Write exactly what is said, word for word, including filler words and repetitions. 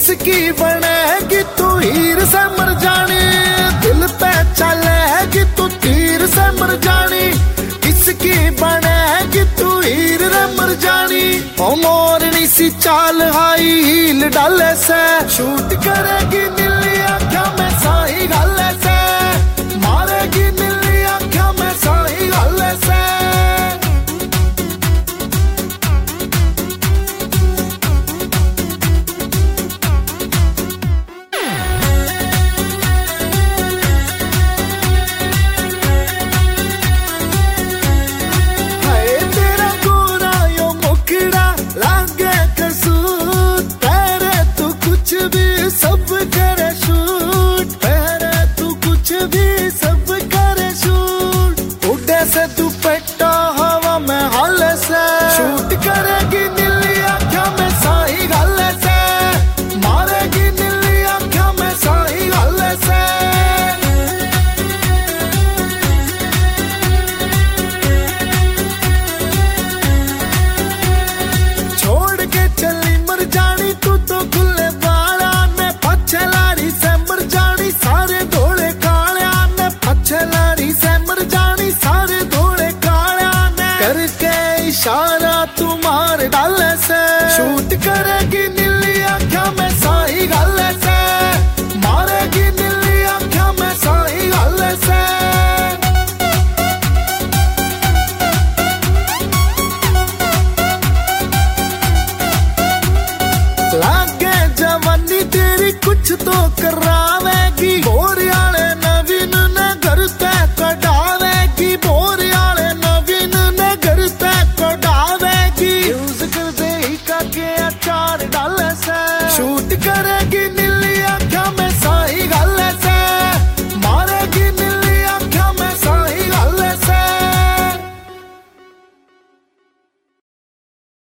किसकी बनेगी तू हीर से मर जानी, दिल पे चलेगी तू तीर से मर जानी, किसकी बनेगी तू हीर रे मर जानी। ओ मोरनी सी चाल हाई हील डाले से, शूट करेगी नीली आँखों में साही गाले से, मारेगी नीली आँखों में साही गाले से। सब करे शूट पहरे तू कुछ भी सब करे शूट, उड़े से दुपट्टा हवा में हाले से, शूट करेगी नीली आँखों में साही गाले से, मारेगी नीली आँखों में साही गाले से। छोड़ के चली मर जानी तू तो खुले पछलारी से मर जानी सारे धोले कालिया ने, पछलारी से मर जानी सारे धोले कालिया ने, करके इशारा तू मार डाले से, शूट करेगी